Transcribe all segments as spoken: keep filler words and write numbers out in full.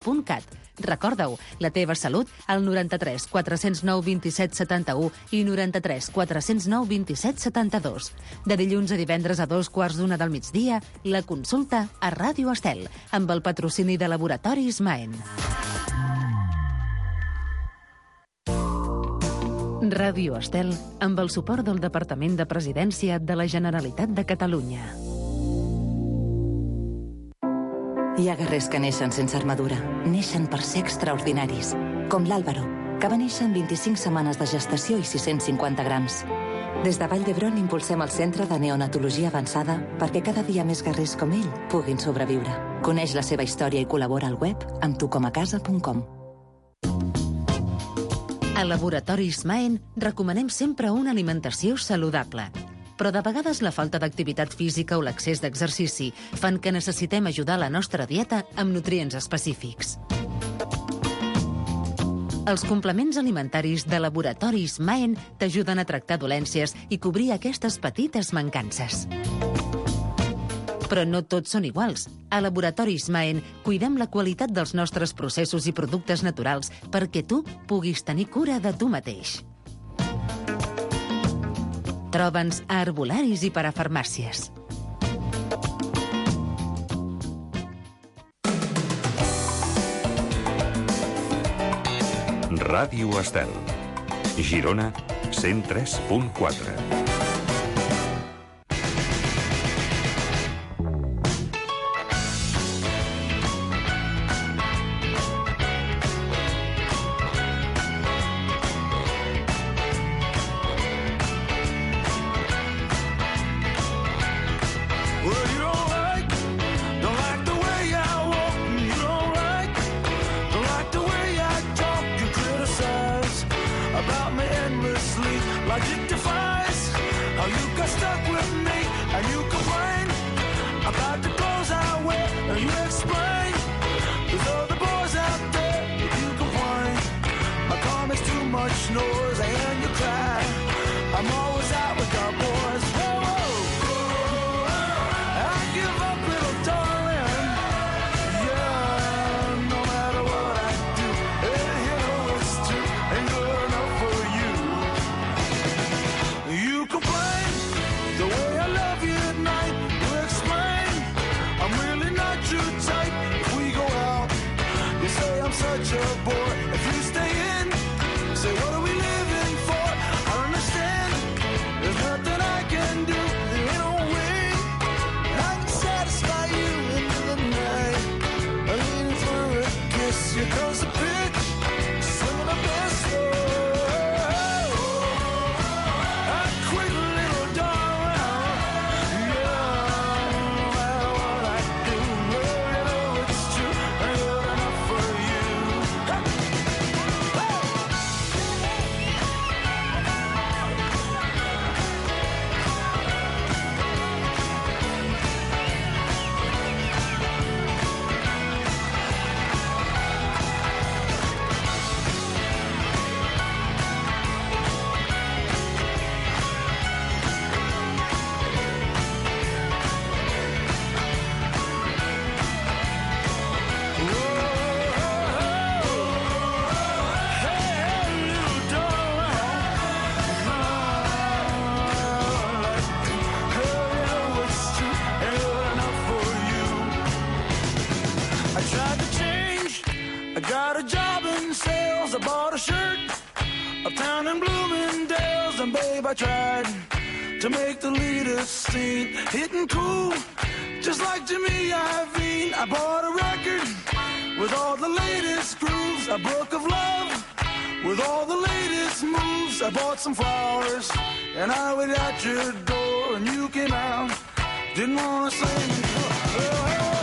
punt cat. Recorda-ho, la teva salut al noranta-tres quatre-cents nou vint-i-set setanta-u i noranta-tres quatre-cents nou vint-i-set setanta-dos. De dilluns a divendres a dos quarts d'una del migdia, la consulta a Ràdio Estel, amb el patrocini de Laboratoris Maen. Ràdio Estel, amb el suport del Departament de Presidència de la Generalitat de Catalunya. Hi ha guerrers que neixen sense armadura. Neixen per ser extraordinaris. Com l'Àlvaro, que va néixer en vint-i-cinc setmanes de gestació i sis-cents cinquanta grams. Des de Vall d'Hebron impulsem el Centre de Neonatologia Avançada perquè cada dia més guerrers com ell puguin sobreviure. Coneix la seva història i col·labora al web amb tu com a casa punt com. A Laboratoris Maen recomanem sempre una alimentació saludable. Però de vegades la falta d'activitat física o l'excés d'exercici fan que necessitem ajudar la nostra dieta amb nutrients específics. Els complements alimentaris de Laboratoris Maen t'ajuden a tractar dolències i cobrir aquestes petites mancances. Però no tots són iguals. A Laboratoris Maen cuidem la qualitat dels nostres processos i productes naturals perquè tu puguis tenir cura de tu mateix. Troba'ns a herbolaris i parafarmàcies. Ràdio Estel. Girona, cent tres punt quatre. I tried to make the leader scene, hitting cool, just like Jimmy Iovine. I bought a record with all the latest grooves, a book of love with all the latest moves. I bought some flowers and I waited at your door and you came out, didn't want to sing. Oh, oh, oh.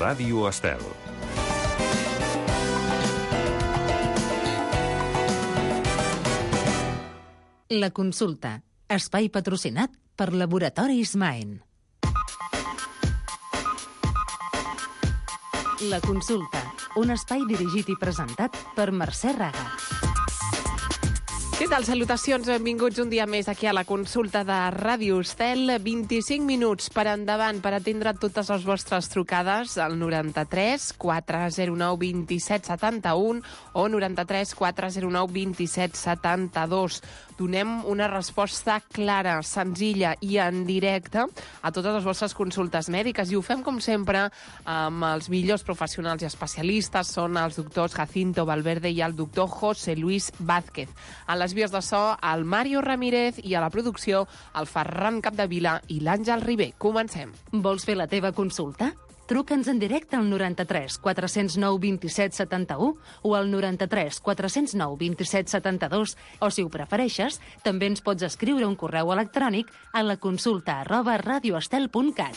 Ràdio Estel. La consulta. Espai patrocinat per Laboratoris Maen. La consulta. Un espai dirigit i presentat per Mercè Raga. Què tal? Salutacions, benvinguts un dia més aquí a la consulta de Ràdio Estel. vint-i-cinc minuts per endavant per atendre totes les vostres trucades al noranta-tres quatre zero nou vint-i-set setanta-u o noranta-tres quatre zero nou vint-i-set setanta-dos. Donem una resposta clara, senzilla i en directe a totes les vostres consultes mèdiques i ho fem, com sempre, amb els millors professionals i especialistes. Són els doctors Jacinto Valverde i el doctor José Luis Vázquez. A les vies de so, el Mario Ramírez, i a la producció, el Ferran Capdevila i l'Àngel Ribé. Comencem. Vols fer la teva consulta? Truca'ns en directe al noranta-tres quatre zero nou vint-i-set setanta-u o al noranta-tres quatre zero nou vint-i-set setanta-dos o, si ho prefereixes, també ens pots escriure un correu electrònic a la consulta arroba radioestel punt cat.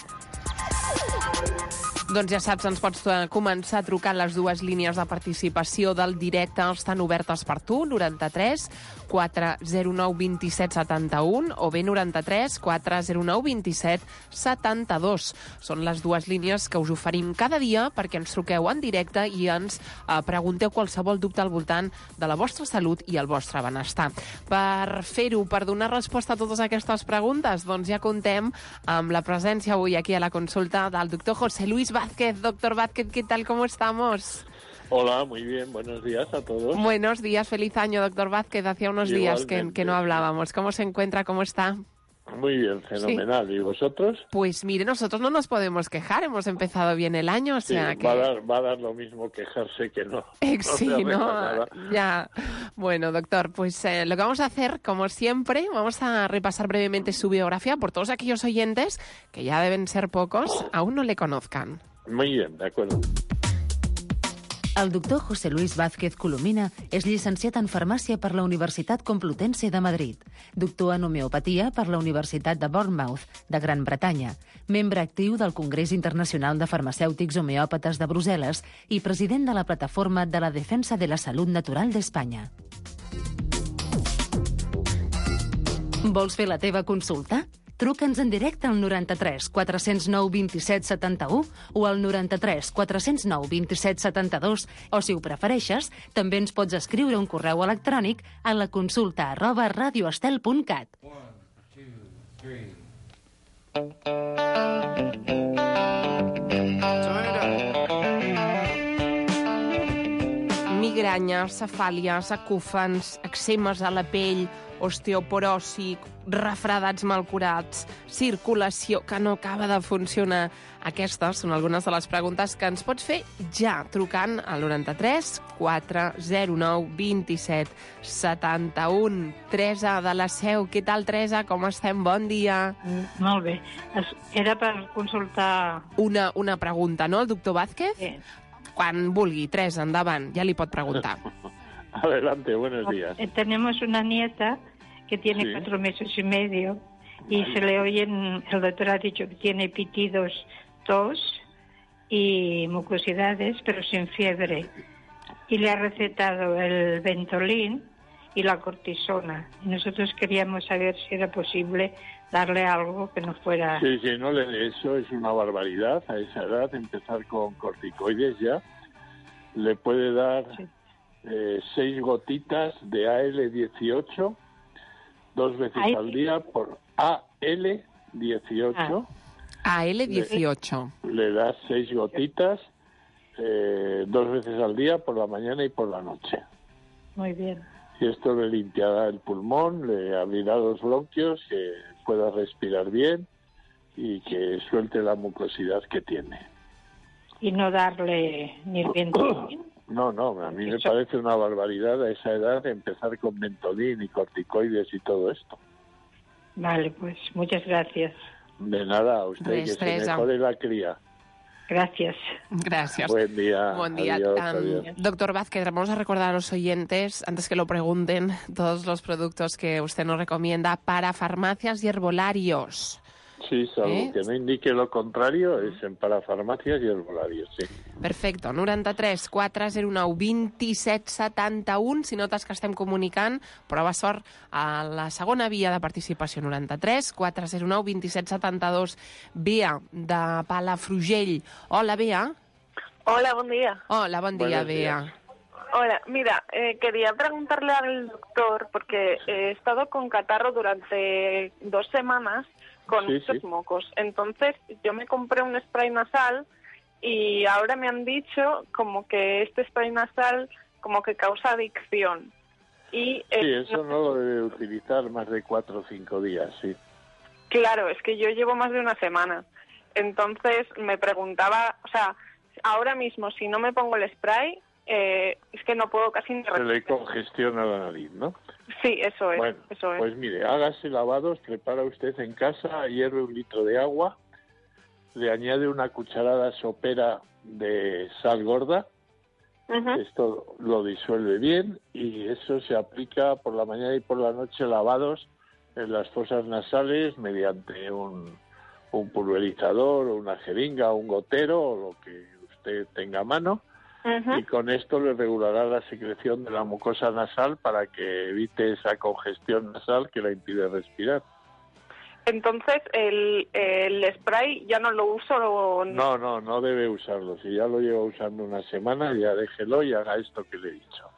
Doncs ja saps, ens pots començar trucant les dues línies de participació del directe. Estan obertes per tu, noranta-tres quatre zero nou vint-i-set setanta-u o bé noranta-tres quatre zero nou vint-i-set setanta-dos. Són les dues línies que us oferim cada dia perquè ens truqueu en directe i ens eh, pregunteu qualsevol dubte al voltant de la vostra salut i el vostre benestar. Per fer-ho, per donar resposta a totes aquestes preguntes, doncs ja contem amb la presència avui aquí a la consulta del doctor José Luis Vázquez. Doctor Vázquez, ¿qué tal? ¿Cómo estamos? Hola, muy bien. Buenos días a todos. Buenos días, feliz año, doctor Vázquez. Hacía unos días que, que no hablábamos. ¿Cómo se encuentra? ¿Cómo está? Muy bien, fenomenal. Sí. ¿Y vosotros? Pues mire, nosotros no nos podemos quejar. Hemos empezado bien el año, o sea sí, que... Va a dar, va a dar lo mismo quejarse que no. Eh, no sí, ¿no? Ya. Bueno, doctor, pues eh, lo que vamos a hacer, como siempre, vamos a repasar brevemente su biografía por todos aquellos oyentes, que ya deben ser pocos, aún no le conozcan. Muy bien, de acuerdo. El doctor José Luis Vázquez Colomina és llicenciat en Farmàcia per la Universitat Complutense de Madrid, doctor en Homeopatia per la Universitat de Bournemouth, de Gran Bretanya, membre actiu del Congrés Internacional de Farmacèutics Homeòpates de Brussel·les i president de la Plataforma de la Defensa de la Salut Natural d'Espanya. Vols fer la teva consulta? Truca'ns en directe al noranta-tres quatre zero nou vint-i-set setanta-u o al noranta-tres quatre zero nou vint-i-set setanta-dos o, si ho prefereixes, també ens pots escriure un correu electrònic a la consulta arroba radioestel punt cat. Migranyes, cefàlies, acúfens, eczemes a la pell, osteoporosi, refredats mal curats, circulació que no acaba de funcionar. Aquestes són algunes de les preguntes que ens pots fer ja, trucant al noranta-tres quatre zero nou vint-i-set setanta-u. Teresa de la Seu, què tal, Teresa? Com estem? Bon dia. Mm, molt bé. Era per consultar... Una, una pregunta, no, el doctor Vázquez? Sí. Quan vulgui, Teresa, endavant, ja li pot preguntar. Adelante, buenos días. Tenemos una nieta que tiene sí. cuatro meses y medio y vale. Se le oyen, el doctor ha dicho que tiene pitidos, tos y mucosidades, pero sin fiebre. Y le ha recetado el Ventolin y la cortisona. Y nosotros queríamos saber si era posible darle algo que no fuera... Sí, sí, no le, eso es una barbaridad a esa edad, empezar con corticoides ya. Le puede dar... Sí. Eh, seis gotitas de A L dieciocho dos veces ¿Ay? al día por A L dieciocho. Ah. A L dieciocho. Le, le das seis gotitas eh, dos veces al día por la mañana y por la noche. Muy bien. Y esto le limpiará el pulmón, le abrirá los bronquios, que pueda respirar bien y que suelte la mucosidad que tiene. Y no darle ni el viento. No, no, a mí me parece una barbaridad a esa edad empezar con Ventolin y corticoides y todo esto. Vale, pues muchas gracias. De nada, a usted, Res, que Teresa. se mejore la cría. Gracias. Gracias. Buen día. Buen día. Adiós, um, adiós. Doctor Vázquez, vamos a recordar a los oyentes, antes que lo pregunten, todos los productos que usted nos recomienda para farmacias y herbolarios. Sí, salvo Eh? que no indique lo contrario, és en parafarmàcies i herbolarios, sí. Perfecte. noranta-tres quatre zero nou vint-i-set setanta-u. Si notes que estem comunicant, prova sort a la segona via de participació. noranta-tres quatre zero nou vint-i-set setanta-dos. Bea, de Palafrugell. Hola, Bea. Hola, buen día. Hola, bon dia, Buenos Bea. días. Hola, mira, eh, quería preguntarle al doctor, porque he estado con catarro durante dos semanas con Sí, muchos sí. mocos. Entonces, yo me compré un spray nasal y ahora me han dicho como que este spray nasal como que causa adicción. Y eh, Sí, eso no- no lo debe utilizar más de cuatro o cinco días, sí. Claro, es que yo llevo más de una semana. Entonces me preguntaba, o sea, ahora mismo si no me pongo el spray, eh, es que no puedo casi ni Se le respirar. congestiona la nariz, ¿no? Sí, eso es, Bueno, eso es. pues mire, hágase lavados, prepara usted en casa, hierve un litro de agua, le añade una cucharada sopera de sal gorda, Ujú. esto lo disuelve bien y eso se aplica por la mañana y por la noche lavados en las fosas nasales mediante un, un pulverizador o una jeringa o un gotero o lo que usted tenga a mano. Ujú. Y con esto le regulará la secreción de la mucosa nasal para que evite esa congestión nasal que la impide respirar. Entonces, el, el spray ya no lo uso. Lo... No, no, no debe usarlo. Si ya lo lleva usando una semana, ya déjelo y haga esto que le he dicho.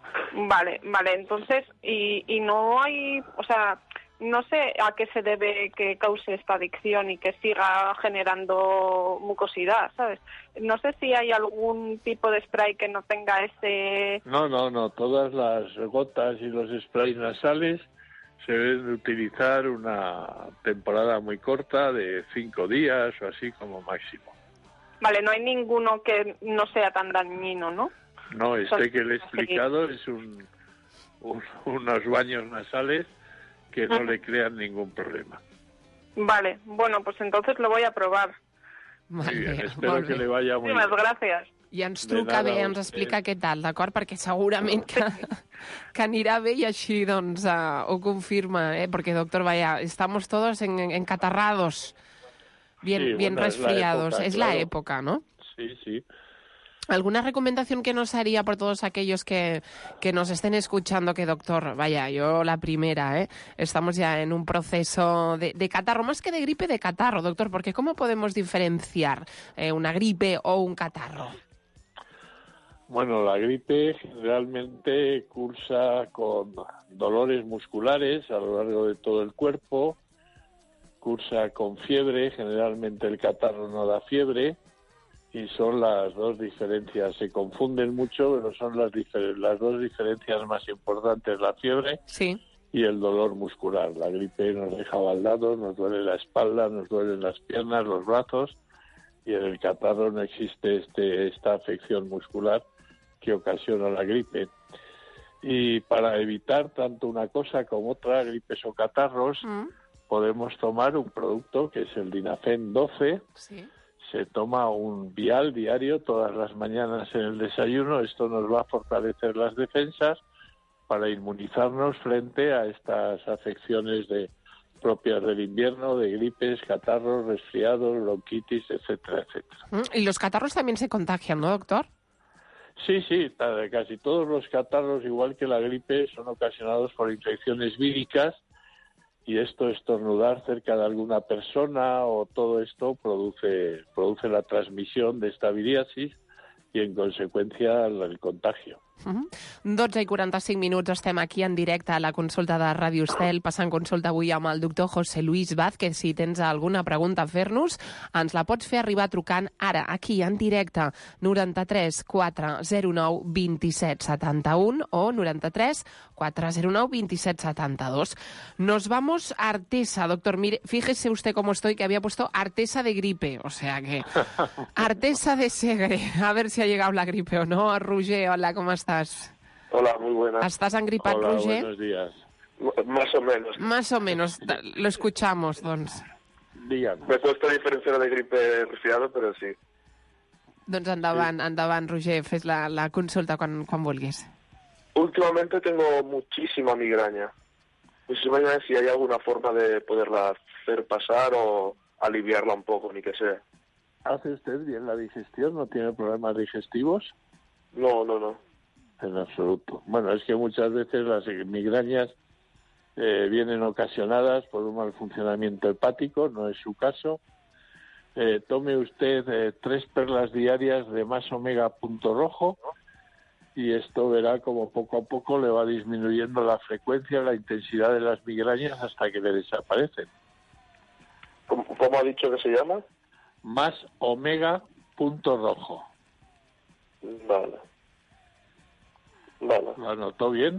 Vale, vale. Entonces, y, y no hay, o sea, no sé a qué se debe que cause esta adicción y que siga generando mucosidad, ¿sabes? No sé si hay algún tipo de spray que no tenga ese... No, no, no. Todas las gotas y los sprays nasales se deben utilizar una temporada muy corta de cinco días o así como máximo. Vale, no hay ninguno que no sea tan dañino, ¿no? No, este Son- que le he explicado es un, un- unos baños nasales que no Ujú. le crean ningún problema. Vale, bueno, pues entonces lo voy a probar. Muy bien, Vale, espero molt que bé. le vaya muy Muchísimas bien. gracias. I ens De truca nada, bé, ens usted. explica què tal, d'acord? Perquè segurament que, que anirà bé i així doncs uh, ho confirma, eh? Perquè, doctor, vaya, estamos todos en, en encatarrados, bien, Sí, bien bueno, es la resfriados. época, es la claro. época, ¿no? Sí, sí. ¿Alguna recomendación que nos haría por todos aquellos que, que nos estén escuchando? Que, doctor, vaya, yo la primera, ¿eh? Estamos ya en un proceso de, de catarro, más que de gripe, de catarro, doctor, porque ¿cómo podemos diferenciar eh, una gripe o un catarro? Bueno, la gripe generalmente cursa con dolores musculares a lo largo de todo el cuerpo, cursa con fiebre, generalmente el catarro no da fiebre, y son las dos diferencias. Se confunden mucho, pero son las, difer- las dos diferencias más importantes, la fiebre Sí. y el dolor muscular. La gripe nos deja baldados, nos duele la espalda, nos duelen las piernas, los brazos, y en el catarro no existe este, esta afección muscular que ocasiona la gripe. Y para evitar tanto una cosa como otra, gripes o catarros, Mm, podemos tomar un producto que es el Dinafen doce. sí. Se toma un vial diario todas las mañanas en el desayuno. Esto nos va a fortalecer las defensas para inmunizarnos frente a estas afecciones de, propias del invierno, de gripes, catarros, resfriados, bronquitis, etcétera, etcétera. Mm, y los catarros también se contagian, ¿no, doctor? Sí, sí, ta- casi todos los catarros, igual que la gripe, son ocasionados por infecciones víricas, y esto, estornudar cerca de alguna persona o todo esto produce, produce la transmisión de esta viriasis y en consecuencia el, el contagio. Uh-huh. dotze i quaranta-cinc minuts, estem aquí en directe a la consulta de Ràdio Estel, passant consulta avui amb el doctor José Luis Vázquez. Si tens alguna pregunta a fer-nos, ens la pots fer arribar trucant ara, aquí, en directe, noranta-tres quatre zero nou vint-i-set setanta-u o noranta-tres quatre zero nou vint-i-set setanta-dos. Nos vamos a Artesa, doctor. Mire, fíjese usted cómo estoy, que había puesto Artesa de gripe, o sea que... Artesa de Segre, a ver si ha llegado la gripe o no. Roger, hola, ¿cómo estás? Hola, muy buenas. ¿Estás engripat, Hola, Roger? buenos días. M- Más o menos. Más o menos, da- lo escuchamos, doncs. Dígame. Me cuesta diferenciar de gripe resfriado, pero sí. Doncs endavant, endavant, Roger, fes la, la consulta quan, quan vulguis. Últimamente tengo muchísima migraña. Muchísima migraña, si hay alguna forma de poderla hacer pasar o, aliviarla un poco, ni que sea. ¿Hace usted bien la digestión? ¿No tiene problemas digestivos? No, no, no. En absoluto. Bueno, es que muchas veces las migrañas eh, vienen ocasionadas por un mal funcionamiento hepático, no es su caso. Eh, tome usted eh, tres perlas diarias de más omega punto rojo y esto verá como poco a poco le va disminuyendo la frecuencia, la intensidad de las migrañas hasta que le desaparecen. ¿Cómo, cómo ha dicho que se llama? Más omega punto rojo. Vale. Vale. ¿Lo anotó bien?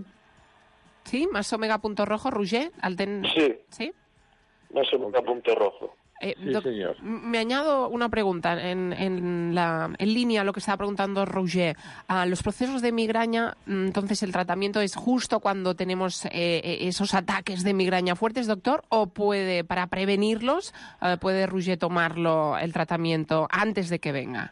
Sí, más omega punto rojo, Roger. El ten... Sí. ¿Sí? Más omega punto rojo. Eh, Sí, doc- señor. Me añado una pregunta en, en, la, en línea a lo que estaba preguntando Roger. Ah, los procesos de migraña, entonces el tratamiento es justo cuando tenemos eh, esos ataques de migraña fuertes, doctor, o puede, para prevenirlos, eh, puede Roger tomarlo el tratamiento antes de que venga.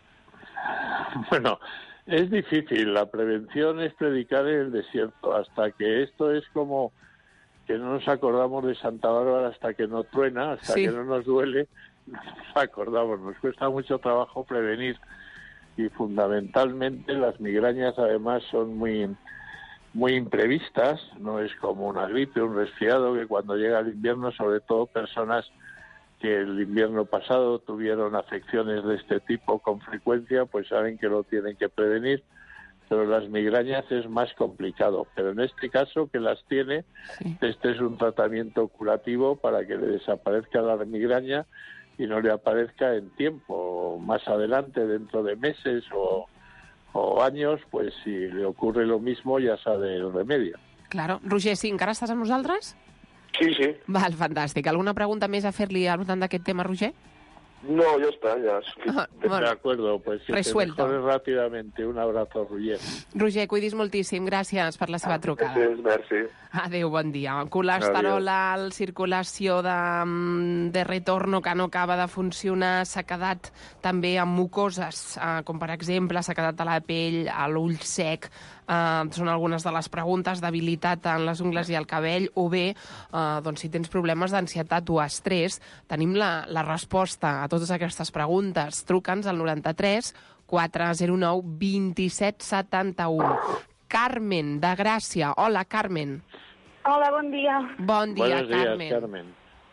Bueno, es difícil. La prevención es predicar en el desierto. Hasta que esto es como que no nos acordamos de Santa Bárbara hasta que no truena, hasta Sí. que no nos duele, no nos acordamos. Nos cuesta mucho trabajo prevenir y fundamentalmente las migrañas además son muy muy imprevistas. No es como una gripe, un resfriado, que cuando llega el invierno, sobre todo personas que el invierno pasado tuvieron afecciones de este tipo con frecuencia, pues saben que lo tienen que prevenir, pero las migrañas es más complicado. Pero en este caso, que las tiene, Sí. este es un tratamiento curativo para que le desaparezca la migraña y no le aparezca en tiempo, más adelante, dentro de meses o, o años, pues si le ocurre lo mismo ja sabe el remedio. Claro. Roger, sí, encara estàs amb nosaltres? Sí, sí. Val, fantàstic. Alguna pregunta més a fer-li al voltant d'aquest tema, Roger? No, ya está, ya. Ah, De bueno. acuerdo, pues que te Resuelto. mejores rápidamente. Un abrazo, Roger. Roger, cuidis moltíssim. Gràcies per la seva trucada. Gràcies, merci. Adéu, bon dia. Colesterol alt, circulació de, mm, de retorno que no acaba de funcionar, s'ha quedat també amb mucoses, eh, com per exemple s'ha quedat a la pell, a l'ull sec, eh, són algunes de les preguntes, debilitat en les ungles i el cabell, o bé, eh, doncs, si tens problemes d'ansietat o estrès, tenim la, la resposta a totes aquestes preguntes. Truca'ns al noranta-tres quatre zero nou dos set set u. Carmen, de Gràcia. Hola, Carmen. Hola, bon dia. Bon dia, Buenos días, Carmen. Carmen.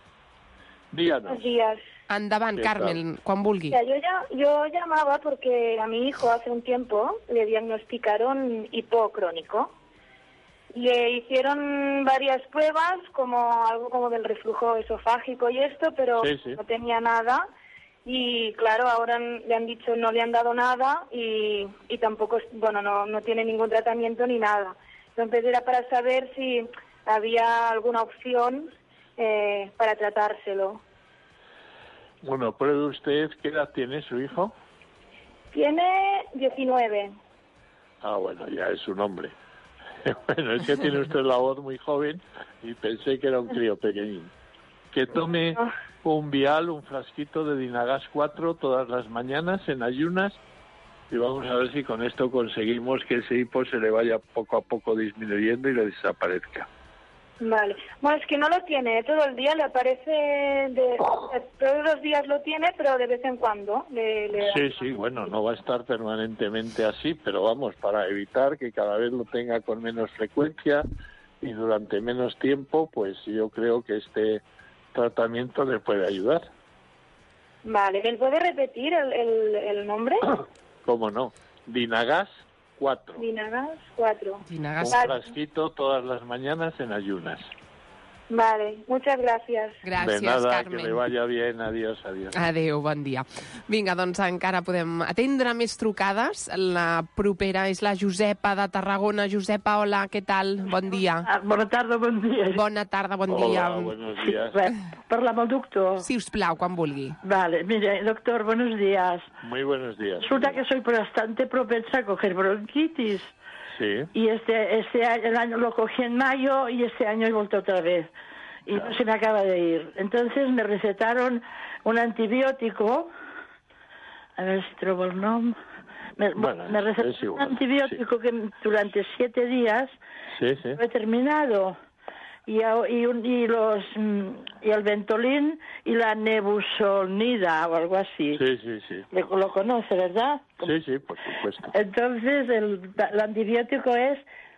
Díganos. Buenos días. Endavant, ¿Qué Carmen, quan vulgui. Ya, yo, ya, yo llamaba porque a mi hijo hace un tiempo le diagnosticaron hipo crónico. Le hicieron varias pruebas, como algo como del reflujo esofágico y esto, pero Sí, sí. no tenía nada. Y claro, ahora le han dicho, no le han dado nada y, y tampoco, bueno, no, no tiene ningún tratamiento ni nada. Entonces era para saber si había alguna opción eh, para tratárselo. Bueno, ¿pruebe usted qué edad tiene su hijo? Tiene diecinueve. Ah, bueno, ya es un hombre. Bueno, es que tiene usted la voz muy joven y pensé que era un crío pequeñín. Que tome un vial, un frasquito de Dinagas cuatro todas las mañanas en ayunas y vamos a ver si con esto conseguimos que ese hipo se le vaya poco a poco disminuyendo y le desaparezca. Vale. Bueno, es que no lo tiene, ¿eh? Todo el día le aparece, de, todos los días lo tiene, pero de vez en cuando le, le da. Sí, sí, bueno, no va a estar permanentemente así, pero vamos, para evitar que cada vez lo tenga con menos frecuencia y durante menos tiempo, pues yo creo que este tratamiento le puede ayudar. Vale, ¿me puede repetir el, el, el nombre? ¿Cómo no? Dinagas cuatro. Dinagas cuatro. Un Dinagas. frasquito todas las mañanas en ayunas. Vale, muchas gracias. Gràcies, De nada, Carmen. que le vaya bien. Adiós, adiós. Adéu, bon dia. Vinga, doncs encara podem atendre més trucades. La propera és la Josepa de Tarragona. Josepa, hola, què tal? Bon dia. Ah, bona tarda, bon dia. Bona tarda, bon dia. Hola, buenos días. Res, parlar amb el doctor. Si us plau, quan vulgui. Vale, mire, doctor, buenos días. Muy buenos días. Resulta que soy bastante propensa a coger bronquitis. Sí. Y este, este año, el año lo cogí en mayo y este año he vuelto otra vez. Y no se me acaba de ir. Entonces me recetaron un antibiótico. A ver si trobo el nombre. Me, Bueno, me es recetaron un igual, antibiótico que durante siete días Sí, sí. no he terminado. y, y, un- y los mm, y el Ventolin y la Nebusolnida o algo así. Sí, sí, sí. Le- Lo conoce, ¿verdad? Sí, sí, por supuesto. Entonces, el, el antibiótico es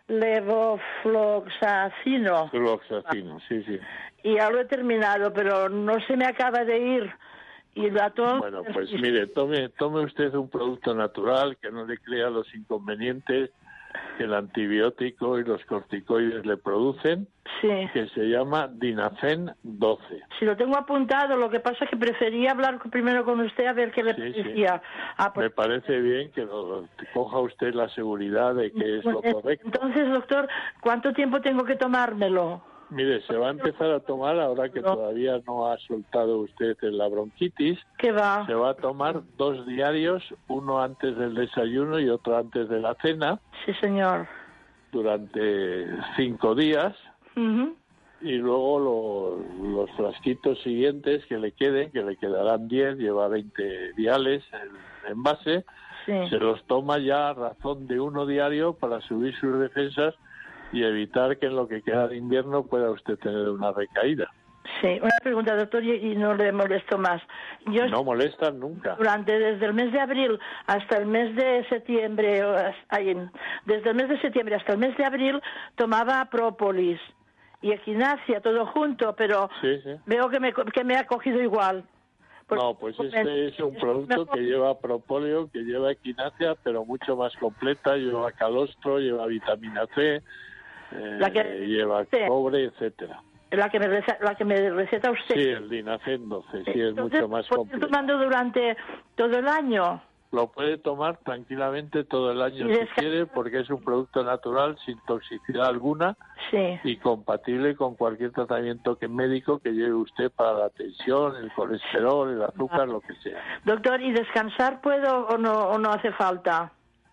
levofloxacino. Fluoxacino, sí, sí. Y ya lo he terminado, pero no se me acaba de ir. Y la tos... Bueno, pues mire, tome, tome usted un producto natural que no le crea los inconvenientes que el antibiótico y los corticoides le producen, Sí. que se llama Dinafen doce. Si lo tengo apuntado, lo que pasa es que prefería hablar con- primero con usted a ver qué le Sí, sí. parecía. Ah, pues, Me parece bien que lo, que coja usted la seguridad de que es lo pues, correcto. entonces, doctor, ¿cuánto tiempo tengo que tomármelo? Mire, se va a empezar a tomar ahora que todavía no ha soltado usted la bronquitis. ¿Qué va? Se va a tomar dos diarios, uno antes del desayuno y otro antes de la cena, Sí, señor. durante cinco días. Ujú. Y luego lo- los frasquitos siguientes que le queden, que le quedarán diez, lleva veinte viales el envase, Sí. se los toma ya a razón de uno diario para subir sus defensas y evitar que en lo que queda de invierno pueda usted tener una recaída. Sí, una pregunta, doctor, y, y no le molesto más. Yo No molestan nunca. durante, desde el mes de abril hasta el mes de septiembre, o as- ay, desde el mes de septiembre hasta el mes de abril, tomaba própolis y equinacia, todo junto, pero Sí, sí. veo que me, co- que me ha cogido igual. No, pues este es un producto que lleva propóleo, que lleva equinacia, pero mucho más completa, lleva calostro, lleva vitamina C, eh, La que- lleva sí. cobre, etcétera. La que me receta, la que me receta usted. Sí, el Dinafen doce, sí, es Entonces, mucho más ¿puedo ir completo. tomando durante todo el año? Lo puede tomar tranquilamente todo el año Y si desca- quiere, porque es un producto natural, sin toxicidad alguna Sí. y compatible con cualquier tratamiento que médico que lleve usted para la tensión, el colesterol, el azúcar, lo que sea. Doctor, ¿y descansar puedo o no, o no hace falta?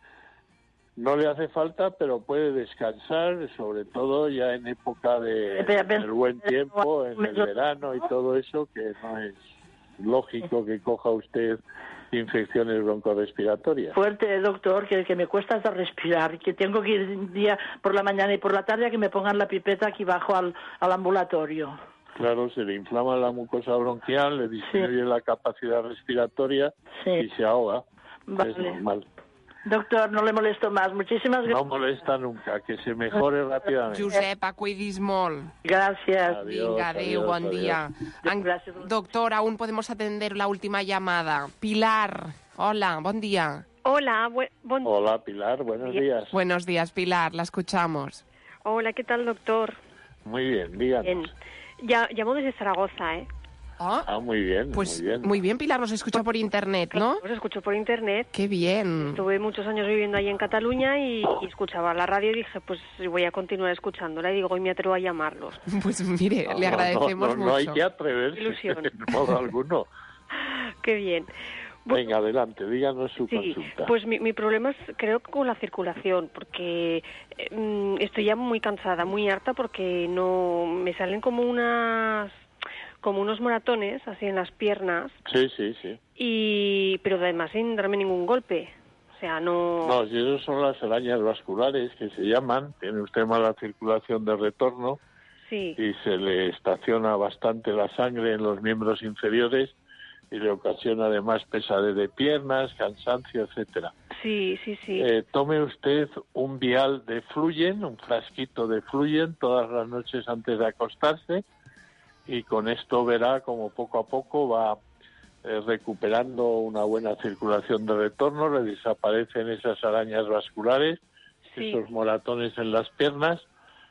No le hace falta, pero puede descansar, sobre todo ya en época de Espera, espera. del buen tiempo, en el verano y todo eso, que no es lógico que coja usted infecciones broncorespiratorias. Fuerte, doctor, que, que me cuesta hasta respirar, que tengo que ir un día por la mañana y por la tarde a que me pongan la pipeta aquí bajo al, al ambulatorio. Claro, se le inflama la mucosa bronquial, le disminuye la capacidad respiratoria Sí. y se ahoga. Vale. Es normal. Doctor, no le molesto más. Muchísimas No gracias. molesta nunca, que se mejore rápidamente. Josepa, cuidis molt. Gracias. Adiós, Venga, adeu, adiós, buen adiós. día. An- Doctor, aún podemos atender la última llamada. Pilar, hola, buen día. Hola, bu- bon- Hola, Pilar, buenos días. Buenos días, Pilar, la escuchamos. Hola, ¿qué tal, doctor? Muy bien, díganos. Bien. Ya, llamo desde Zaragoza, ¿eh? Ah, Ah, muy bien, pues muy bien. muy bien, Pilar, nos escucha por internet, ¿no? Os escucho por internet. Qué bien. Estuve muchos años viviendo ahí en Cataluña y, y escuchaba la radio y dije, pues voy a continuar escuchándola y digo, hoy me atrevo a llamarlos. Pues mire, No, le no, agradecemos no, no, mucho. no hay que atreverse Ilusión. en modo alguno. Qué bien. Venga, adelante, díganos su Sí, consulta. pues mi, mi problema es creo que con la circulación, porque eh, mm, estoy ya muy cansada, muy harta, porque no me salen como unas como unos moratones así en las piernas Sí, sí, sí. y pero además sin darme ningún golpe, o sea no. No, si esas son las arañas vasculares que se llaman, tiene usted mala circulación de retorno Sí. y se le estaciona bastante la sangre en los miembros inferiores y le ocasiona además pesadez de piernas, cansancio, etcétera. Sí, sí, sí. Eh, tome usted un vial de Fluyen, un frasquito de Fluyen todas las noches antes de acostarse y con esto verá como poco a poco va eh, recuperando una buena circulación de retorno, le desaparecen esas arañas vasculares, Sí. esos moratones en las piernas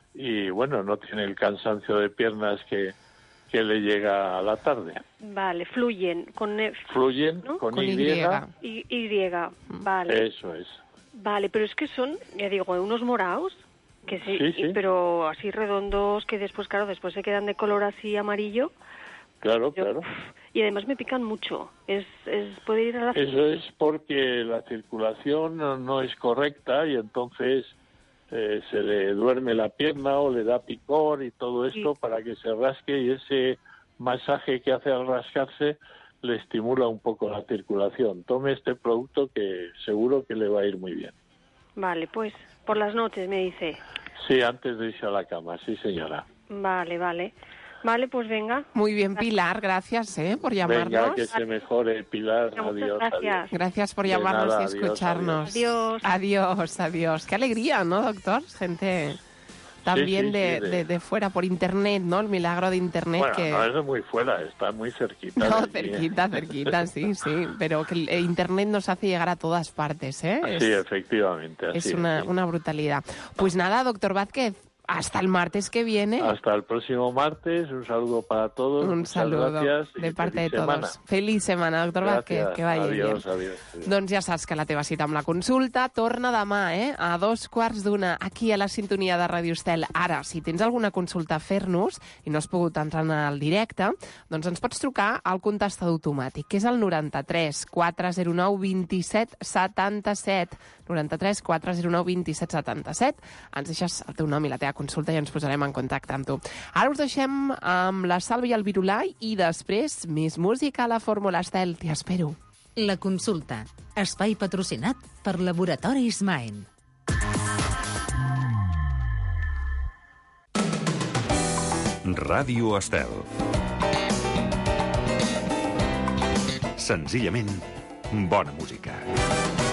y bueno, no tiene el cansancio de piernas que, que le llega a la tarde. Vale, fluyen con e- Fluyen ¿no? con, Con Y, Y. y, y, vale. eso es. Vale, pero es que son, ya digo, unos morados, que sí, Sí, sí. pero así redondos que después, claro, después se quedan de color así amarillo Claro, Yo- claro. y además me pican mucho. Es, es puede ir a la Eso es porque la circulación no, no es correcta y entonces eh, se le duerme la pierna o le da picor y todo esto para que se rasque y ese masaje que hace al rascarse le estimula un poco la circulación. Tome este producto que seguro que le va a ir muy bien. Vale, pues por las noches me dice. Sí, antes de irse a la cama, sí señora. Vale, vale. Vale, pues venga. Muy bien, Pilar, gracias ¿eh? por llamarnos. Venga, que se mejore, Pilar. Muchas Adiós, gracias. adiós. Gracias por De llamarnos nada, y adiós, escucharnos. Adiós. Adiós, adiós. Qué alegría, ¿no, doctor? Gente también sí, de, sí, de- de- de fuera, por internet, ¿no? El milagro de internet Bueno, que... no es muy fuera, está muy cerquita. No, de aquí, ¿eh? cerquita, cerquita, sí, sí. Pero que el el internet nos hace llegar a todas partes, ¿eh? Sí, Es, efectivamente. Así es una, sí. una brutalidad. Pues nada, doctor Vázquez, hasta el martes que viene. Hasta el próximo martes, un saludo para todos. Un muchas saludo gracias y de parte de feliz todos. semana. Feliç setmana, doctor Gràcies. Vázquez, que vagi Adiós, bien. adiós, adiós. Doncs ja saps que la teva cita amb la consulta torna demà, eh? A dos quarts d'una, aquí a la sintonia de Ràdio Estel. Ara, si tens alguna consulta a fer-nos i no has pogut entrar en el directe, doncs ens pots trucar al contestador automàtic, que és el noranta-tres quatre zero nou vint set setanta-set. noranta-tres quatre zero nou vint set setanta-set. Ens deixes el teu nom i la teva consulta i ens posarem en contacte amb tu. Ara us deixem amb la Salva i el Virulai i després més música a la Fórmula Estel. T'hi espero. La consulta. Espai patrocinat per Laboratoris Maen. Ràdio Estel. Senzillament, bona música.